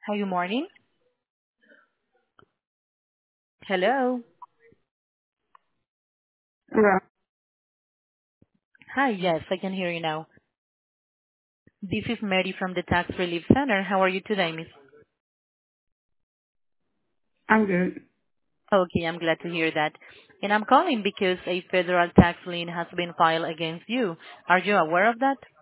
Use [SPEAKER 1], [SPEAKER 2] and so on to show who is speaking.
[SPEAKER 1] Hi, good morning. Hello.
[SPEAKER 2] Yeah,
[SPEAKER 1] Hi, yes, I can hear you now. This is Mary from the Tax Relief Center. How are you today, Miss?
[SPEAKER 2] I'm good.
[SPEAKER 1] Okay, I'm glad to hear that. And I'm calling because a federal tax lien has been filed against you. Are you aware of that?